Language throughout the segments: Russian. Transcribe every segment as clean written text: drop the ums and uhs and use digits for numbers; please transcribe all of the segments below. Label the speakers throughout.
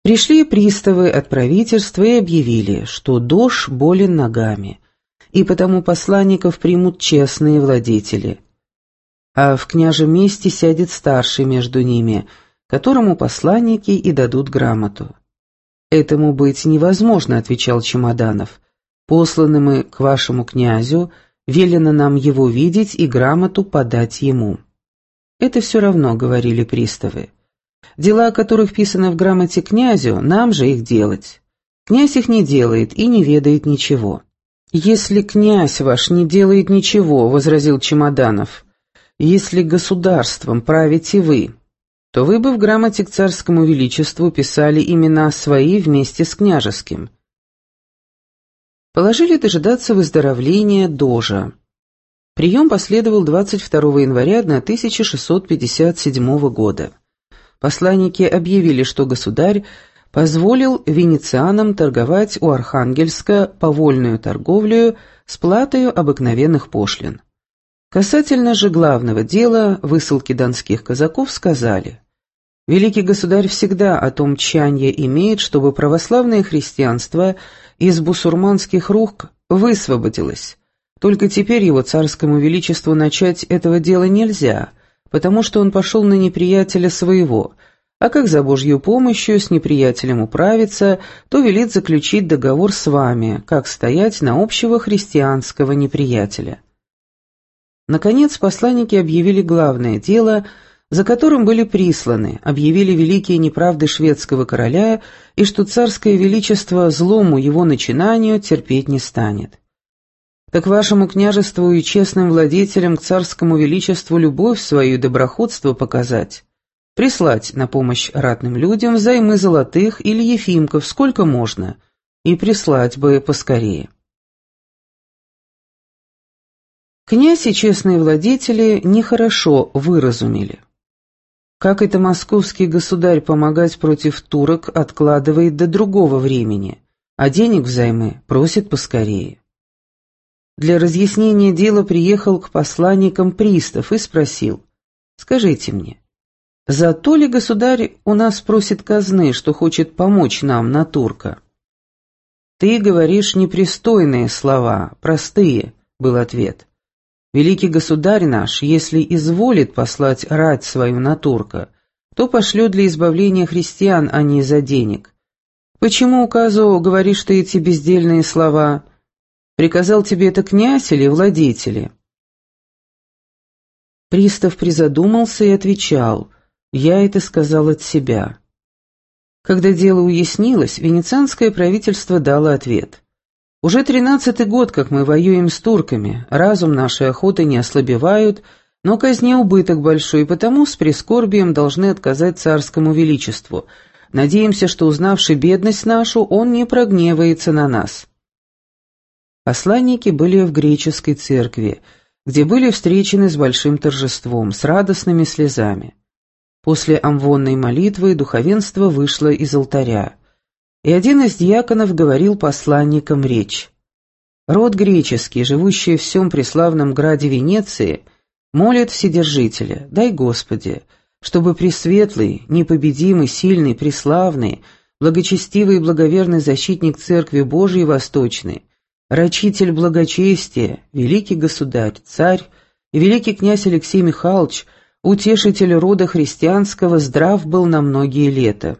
Speaker 1: Пришли приставы от правительства и объявили, что дож болен ногами, и потому посланников примут честные владетели. А в княжем месте сядет старший между ними, которому посланники и дадут грамоту. «Этому быть невозможно», — отвечал Чемоданов. «Посланы мы к вашему князю, велено нам его видеть и грамоту подать ему». «Это все равно», — говорили приставы. «Дела, о которых писано в грамоте князю, нам же их делать. Князь их не делает и не ведает ничего». «Если князь ваш не делает ничего», — возразил Чемоданов, — «если государством правите вы, то вы бы в грамоте к царскому величеству писали имена свои вместе с княжеским». Положили дожидаться выздоровления дожа. Прием последовал 22 января 1657 года. Посланники объявили, что государь позволил венецианам торговать у Архангельска по вольную торговлю с платою обыкновенных пошлин. Касательно же главного дела, высылки донских казаков, сказали: «Великий государь всегда о том тчанье имеет, чтобы православное христианство из бусурманских рук высвободилось. Только теперь его царскому величеству начать этого дела нельзя, потому что он пошел на неприятеля своего, а как за Божью помощью с неприятелем управиться, то велит заключить договор с вами, как стоять на общего христианского неприятеля». Наконец посланники объявили главное дело, за которым были присланы, объявили великие неправды шведского короля и что царское величество злому его начинанию терпеть не станет. Так вашему княжеству и честным владетелям к царскому величеству любовь свою и доброходство показать, прислать на помощь ратным людям взаймы золотых или ефимков сколько можно, и прислать бы поскорее. Князь и честные владетели нехорошо выразумели. Как это московский государь помогать против турок откладывает до другого времени, а денег взаймы просит поскорее. Для разъяснения дела приехал к посланникам пристав и спросил: «Скажите мне, за то ли государь у нас просит казны, что хочет помочь нам на турка?» «Ты говоришь непристойные слова, простые», — был ответ. «Великий государь наш, если изволит послать рать свою на турка, то пошлет для избавления христиан, а не из-за денег. Почему указу говоришь ты эти бездельные слова? Приказал тебе это князь или владетели?» Пристав призадумался и отвечал: «Я это сказал от себя». Когда дело уяснилось, венецианское правительство дало ответ: «Уже 13-й год, как мы воюем с турками, разум нашей охоты не ослабевают, но казне убыток большой, и потому с прискорбием должны отказать царскому величеству. Надеемся, что, узнавши бедность нашу, он не прогневается на нас». Посланники были в греческой церкви, где были встречены с большим торжеством, с радостными слезами. После амвонной молитвы духовенство вышло из алтаря, и один из диаконов говорил посланникам речь. «Род греческий, живущий в всем преславном граде Венеции, молит Вседержителя: дай, Господи, чтобы пресветлый, непобедимый, сильный, преславный, благочестивый и благоверный защитник Церкви Божией Восточной, рачитель благочестия, великий государь, царь и великий князь Алексей Михайлович, утешитель рода христианского, здрав был на многие лета.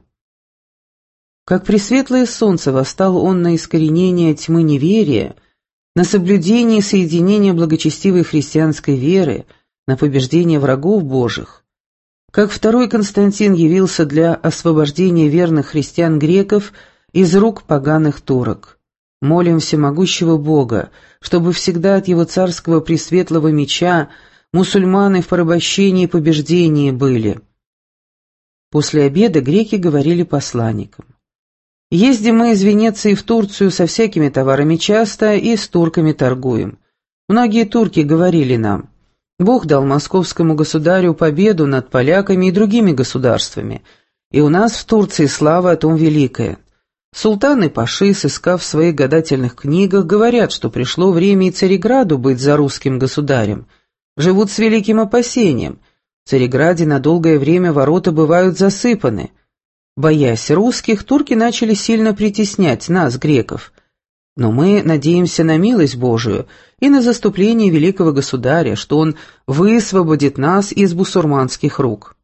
Speaker 1: Как пресветлое солнце восстал он на искоренение тьмы неверия, на соблюдение и соединение благочестивой христианской веры, на побеждение врагов Божьих. Как второй Константин явился для освобождения верных христиан-греков из рук поганых турок. Молим всемогущего Бога, чтобы всегда от его царского пресветлого меча мусульманы в порабощении и побеждении были». После обеда греки говорили посланникам: «Ездим мы из Венеции в Турцию со всякими товарами часто и с турками торгуем. Многие турки говорили нам: Бог дал московскому государю победу над поляками и другими государствами, и у нас в Турции слава о том великая. Султан и паши, сыскав в своих гадательных книгах, говорят, что пришло время и Цареграду быть за русским государем. Живут с великим опасением. В Цареграде на долгое время ворота бывают засыпаны. Боясь русских, турки начали сильно притеснять нас, греков. Но мы надеемся на милость Божию и на заступление великого государя, что он высвободит нас из бусурманских рук.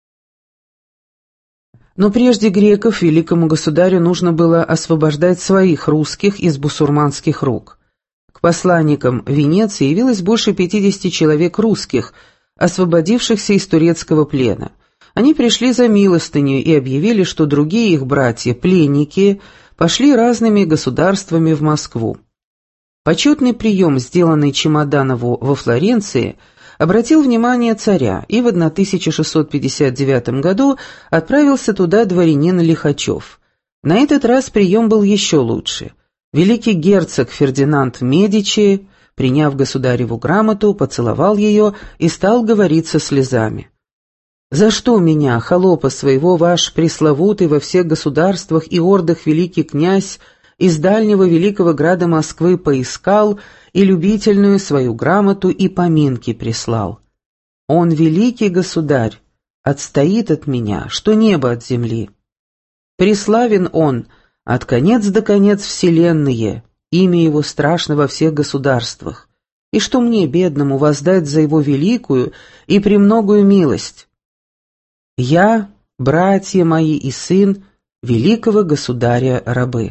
Speaker 1: Но прежде греков великому государю нужно было освобождать своих русских из бусурманских рук. К посланникам Венеции явилось больше 50 человек русских, освободившихся из турецкого плена. Они пришли за милостынью и объявили, что другие их братья, пленники, пошли разными государствами в Москву. Почетный прием, сделанный Чемоданову во Флоренции, обратил внимание царя, и в 1659 году отправился туда дворянин Лихачев. На этот раз прием был еще лучше. Великий герцог Фердинанд Медичи, приняв государеву грамоту, поцеловал ее и стал говорить со слезами. «За что меня, холопа своего, ваш пресловутый во всех государствах и ордах великий князь из дальнего великого града Москвы поискал и любительную свою грамоту и поминки прислал? Он, великий государь, отстоит от меня, что небо от земли. Преславен он, от конец до конец вселенные, имя его страшно во всех государствах. И что мне, бедному, воздать за его великую и премногую милость? Я, братья мои и сын великого государя рабы».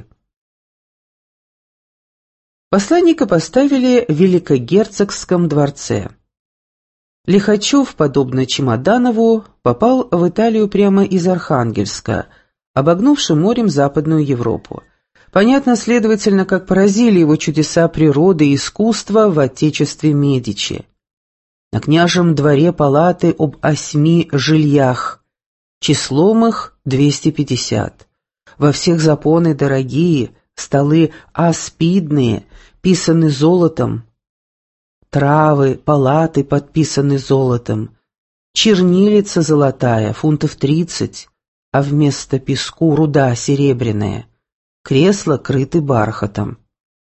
Speaker 1: Посланника поставили в Великогерцогском дворце. Лихачев, подобно Чемоданову, попал в Италию прямо из Архангельска, обогнувши морем Западную Европу. Понятно, следовательно, как поразили его чудеса природы и искусства в отечестве Медичи. На княжем дворе палаты об 8 жильях, числом их 250. Во всех запоны дорогие, столы аспидные, писаны золотом, травы, палаты подписаны золотом, чернилица золотая, фунтов 30, а вместо песку руда серебряная, кресла крыты бархатом.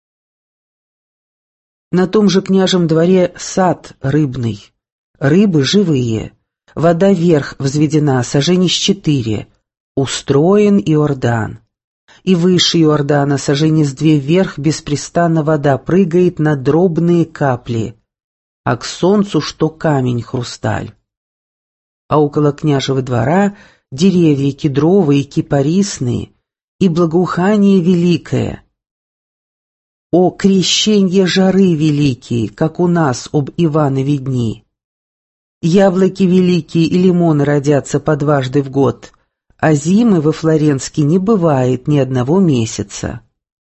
Speaker 1: На том же княжем дворе сад рыбный, рыбы живые, вода вверх взведена, саженей 4, устроен Иордан. И выше Иордана, саженей 2 вверх, беспрестанно вода прыгает на дробные капли, а к солнцу что камень хрусталь. А около княжего двора деревья кедровые, кипарисные, и благоухание великое. О, крещенье жары великие, как у нас об Иванове дни! Яблоки великие и лимоны родятся по дважды в год, а зимы во Флоренске не бывает ни одного месяца.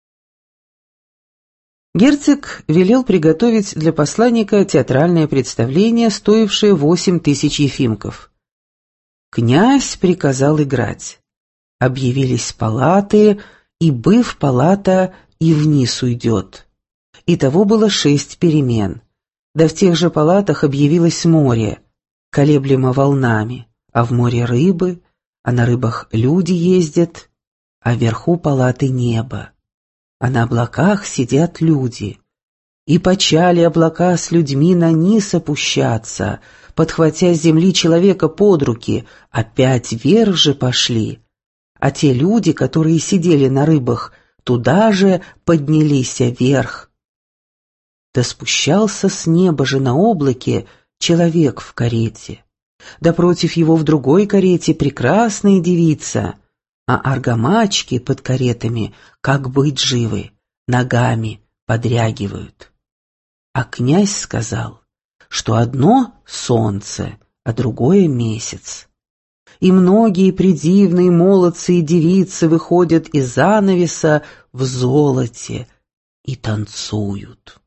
Speaker 1: Герцог велел приготовить для посланника театральное представление, стоившее 8000 ефимков. Князь приказал играть. Объявились палаты, и, быв палата, и вниз уйдет. Итого было 6 перемен. Да в тех же палатах объявилось море, колеблемо волнами, а в море рыбы, а на рыбах люди ездят, а вверху палаты небо, а на облаках сидят люди. И почали облака с людьми на низ опущаться, подхватя с земли человека под руки, опять вверх же пошли. А те люди, которые сидели на рыбах, туда же поднялись вверх. Да спущался с неба же на облаке человек в карете. Да против его в другой карете прекрасная девица, а аргамачки под каретами, как быть живы, ногами подрягивают. А князь сказал, что одно солнце, а другое месяц. И многие придивные молодцы и девицы выходят из занавеса в золоте и танцуют.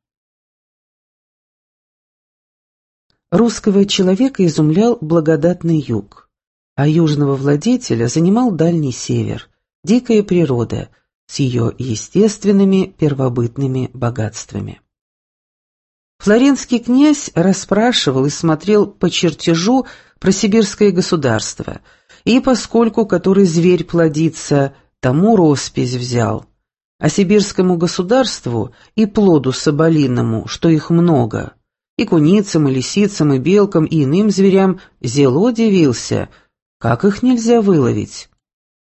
Speaker 1: Русского человека изумлял благодатный юг, а южного владетеля занимал дальний север, дикая природа с ее естественными первобытными богатствами. Флоренский князь расспрашивал и смотрел по чертежу про сибирское государство, и поскольку который зверь плодится, тому роспись взял, а сибирскому государству и плоду соболиному, что их много, и куницам, и лисицам, и белкам, и иным зверям зело дивился, как их нельзя выловить.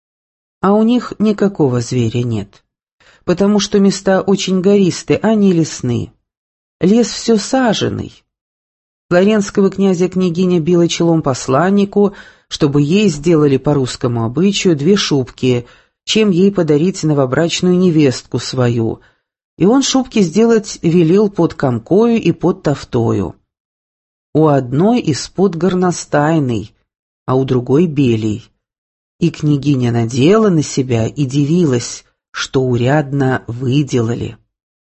Speaker 1: а у них никакого зверя нет, потому что места очень гористые, а не лесные. Лес все саженный. Флоренского князя-княгиня била челом посланнику, чтобы ей сделали по русскому обычаю 2 шубки, чем ей подарить новобрачную невестку свою, и он шубки сделать велел под комкою и под тафтою. У одной из-под горностайной, а у другой белей. И княгиня надела на себя и дивилась, что урядно выделали.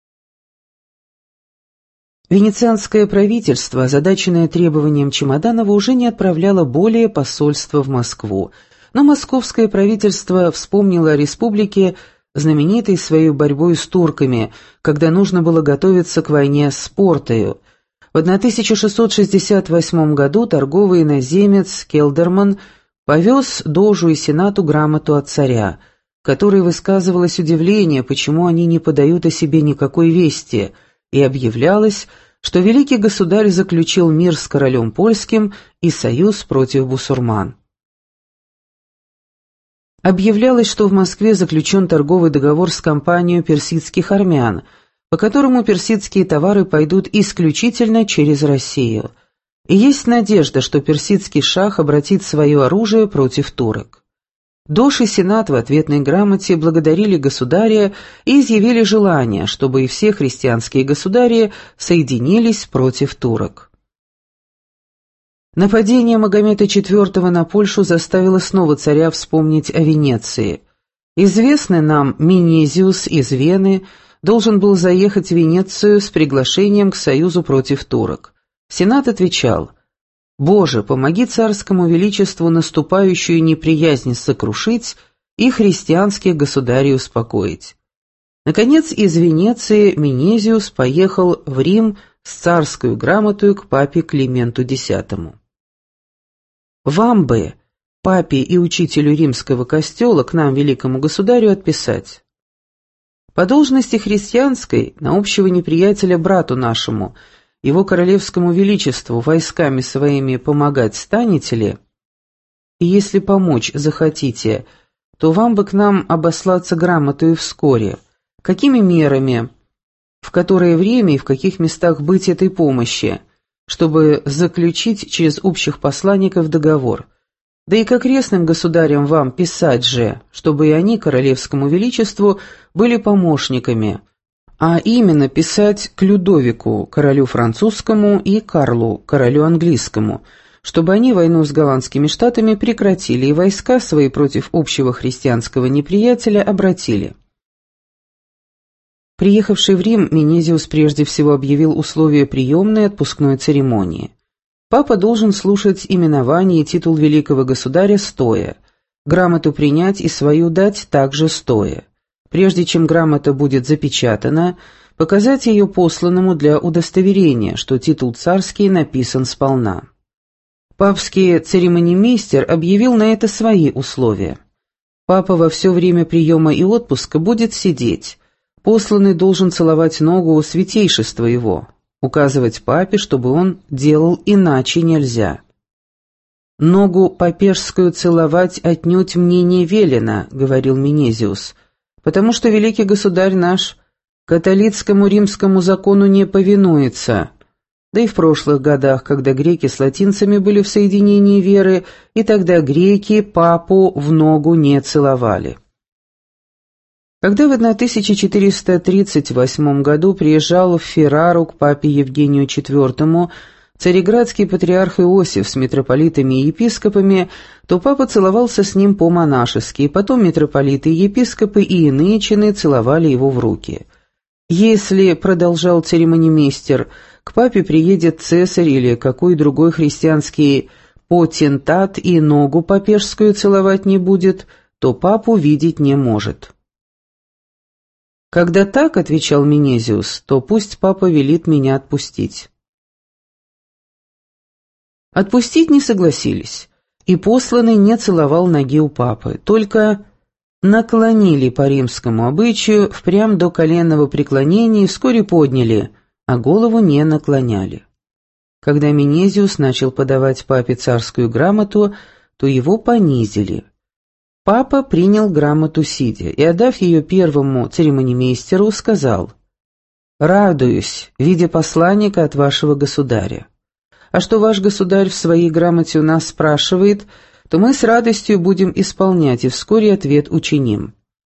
Speaker 1: Венецианское правительство, озадаченное требованием Чемоданова, уже не отправляло более посольства в Москву, но московское правительство вспомнило о республике, знаменитой своей борьбой с турками, когда нужно было готовиться к войне с Портою. В 1668 году торговый иноземец Келдерман повез дожу и сенату грамоту от царя, в которой высказывалось удивление, почему они не подают о себе никакой вести, и объявлялось, что великий государь заключил мир с королем польским и союз против бусурман. Объявлялось, что в Москве заключен торговый договор с компанией персидских армян, по которому персидские товары пойдут исключительно через Россию. И есть надежда, что персидский шах обратит свое оружие против турок. Дож и сенат в ответной грамоте благодарили государя и изъявили желание, чтобы и все христианские государи соединились против турок. Нападение Магомета IV на Польшу заставило снова царя вспомнить о Венеции. Известный нам Менезиус из Вены должен был заехать в Венецию с приглашением к союзу против турок. Сенат отвечал: «Боже, помоги царскому величеству наступающую неприязнь сокрушить и христианских государей успокоить». Наконец, из Венеции Менезиус поехал в Рим с царскую грамотою к папе Клименту X. «Вам бы, папе и учителю римского костела, к нам, великому государю, отписать. По должности христианской на общего неприятеля брату нашему, его королевскому величеству, войсками своими помогать станете ли? И если помочь захотите, то вам бы к нам обослаться грамотою вскоре. Какими мерами, в которое время и в каких местах быть этой помощи, чтобы заключить через общих посланников договор? Да и к окрестным государям вам писать же, чтобы и они королевскому величеству были помощниками, а именно писать к Людовику, королю французскому, и Карлу, королю английскому, чтобы они войну с голландскими штатами прекратили и войска свои против общего христианского неприятеля обратили». Приехавший в Рим, Менезиус прежде всего объявил условия приемной и отпускной церемонии. Папа должен слушать именование и титул великого государя стоя, грамоту принять и свою дать также стоя. Прежде чем грамота будет запечатана, показать ее посланному для удостоверения, что титул царский написан сполна. Папский церемонимейстер объявил на это свои условия. Папа во все время приема и отпуска будет сидеть, посланный должен целовать ногу у святейшества его, указывать папе, чтобы он делал иначе нельзя. «Ногу папежскую целовать отнюдь мне не велено», — говорил Менезиус, «потому что великий государь наш католицкому римскому закону не повинуется, да и в прошлых годах, когда греки с латинцами были в соединении веры, и тогда греки папу в ногу не целовали». Когда в 1438 году приезжал в Феррару к папе Евгению IV цареградский патриарх Иосиф с митрополитами и епископами, то папа целовался с ним по-монашески, и потом митрополиты и епископы и иные чины целовали его в руки. Если, продолжал церемонимейстер, к папе приедет цесарь или какой другой христианский потентат и ногу папежскую целовать не будет, то папу видеть не может. «Когда так, — отвечал Менезиус, — то пусть папа велит меня отпустить». Отпустить не согласились, и посланный не целовал ноги у папы, только наклонили по римскому обычаю впрямь до коленного преклонения и вскоре подняли, а голову не наклоняли. Когда Менезиус начал подавать папе царскую грамоту, то его понизили. Папа принял грамоту сидя и, отдав ее первому церемонимейстеру, сказал: «Радуюсь, видя посланника от вашего государя. А что ваш государь в своей грамоте у нас спрашивает, то мы с радостью будем исполнять и вскоре ответ учиним».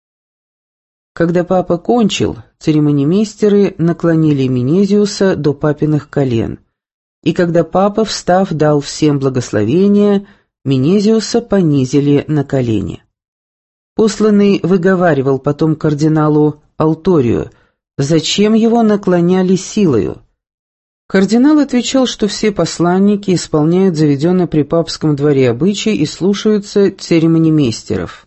Speaker 1: Когда папа кончил, церемонимейстеры наклонили Менезиуса до папиных колен, и когда папа, встав, дал всем благословение, Менезиуса понизили на колени. Посланный выговаривал потом кардиналу Алторию, зачем его наклоняли силою. Кардинал отвечал, что все посланники исполняют заведенный при папском дворе обычай и слушаются церемонимейстеров.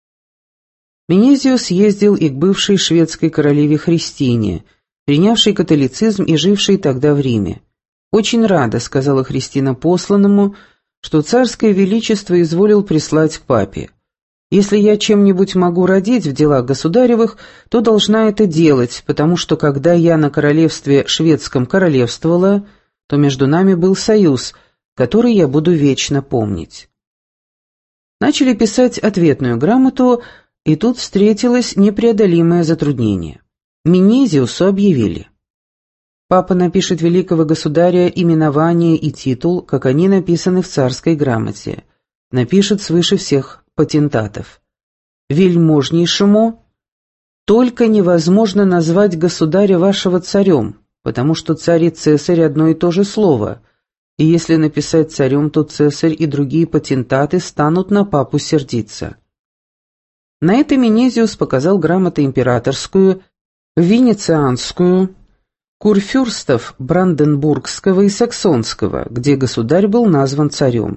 Speaker 1: Менезиус ездил и к бывшей шведской королеве Христине, принявшей католицизм и жившей тогда в Риме. «Очень рада», — сказала Христина посланному, что царское величество изволил прислать к папе. «Если я чем-нибудь могу родить в делах государевых, то должна это делать, потому что когда я на королевстве шведском королевствовала, то между нами был союз, который я буду вечно помнить». Начали писать ответную грамоту, и тут встретилось непреодолимое затруднение. Менезиусу объявили: папа напишет великого государя именование и титул, как они написаны в царской грамоте, напишет свыше всех патентатов. Вельможнейшему только невозможно назвать государя вашего царем, потому что царь и цесарь одно и то же слово, и если написать царем, то цесарь и другие патентаты станут на папу сердиться. На это Менезиус показал грамоту императорскую, венецианскую, курфюрстов Бранденбургского и Саксонского, где государь был назван царем.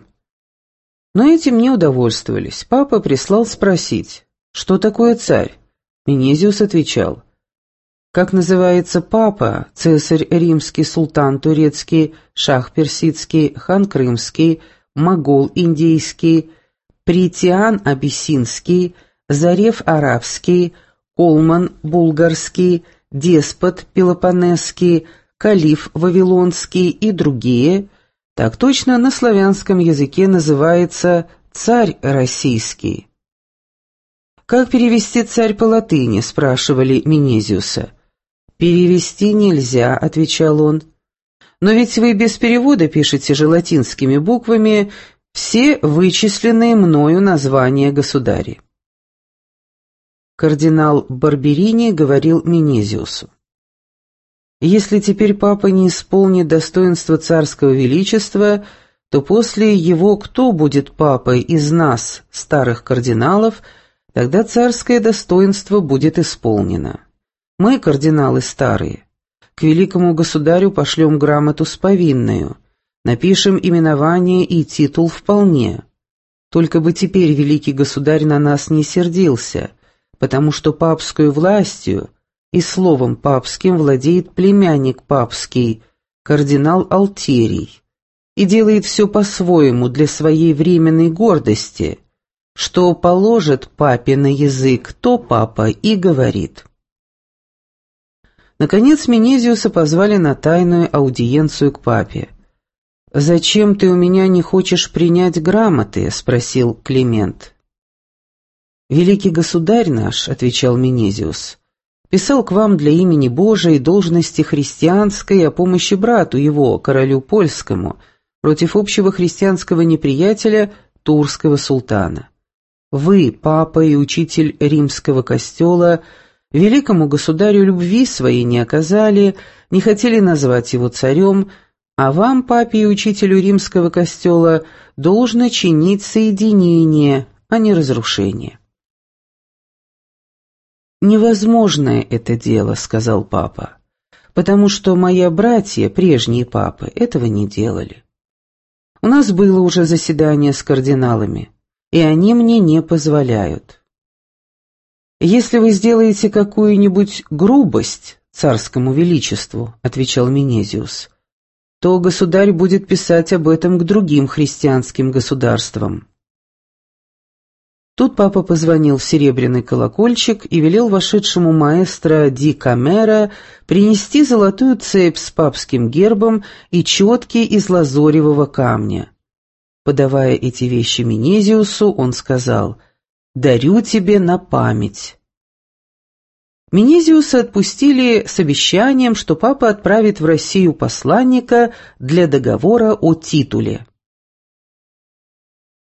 Speaker 1: Но этим не удовольствовались. Папа прислал спросить, что такое царь. Менезиус отвечал: как называется папа, цесарь римский, султан турецкий, шах персидский, хан крымский, могол индийский, Претиан абиссинский, Зарев арабский, Колман булгарский, деспот пелопоннесский, калиф вавилонский и другие, так точно на славянском языке называется царь российский. «Как перевести царь по латыни?» — спрашивали Менезиуса. «Перевести нельзя», — отвечал он. «Но ведь вы без перевода пишете же латинскими буквами все вычисленные мною названия государей». Кардинал Барберини говорил Менезиусу: «Если теперь папа не исполнит достоинства царского величества, то после его кто будет папой из нас, старых кардиналов, тогда царское достоинство будет исполнено. Мы, кардиналы старые, к великому государю пошлем грамоту с повинною, напишем именование и титул вполне. Только бы теперь великий государь на нас не сердился, потому что папскую властью и словом папским владеет племянник папский, кардинал Алтерий, и делает все по-своему для своей временной гордости, что положит папе на язык, то папа и говорит». Наконец Менезиуса позвали на тайную аудиенцию к папе. «Зачем ты у меня не хочешь принять грамоты?» — спросил Климент. «Великий государь наш, — отвечал Менезиус, — писал к вам для имени Божией и должности христианской о помощи брату его, королю польскому, против общего христианского неприятеля, турского султана. Вы, папа и учитель римского костела, великому государю любви своей не оказали, не хотели назвать его царем, а вам, папе и учителю римского костела, должно чинить соединение, а не разрушение». «Невозможное это дело», — сказал папа, «потому что мои братья, прежние папы, этого не делали. У нас было уже заседание с кардиналами, и они мне не позволяют. Если вы сделаете какую-нибудь грубость царскому величеству, — отвечал Менезиус, — то государь будет писать об этом к другим христианским государствам». Тут папа позвонил в серебряный колокольчик и велел вошедшему маэстро Ди Камера принести золотую цепь с папским гербом и четки из лазоревого камня. Подавая эти вещи Менезиусу, он сказал: Дарю тебе на память». Менезиуса отпустили с обещанием, что папа отправит в Россию посланника для договора о титуле.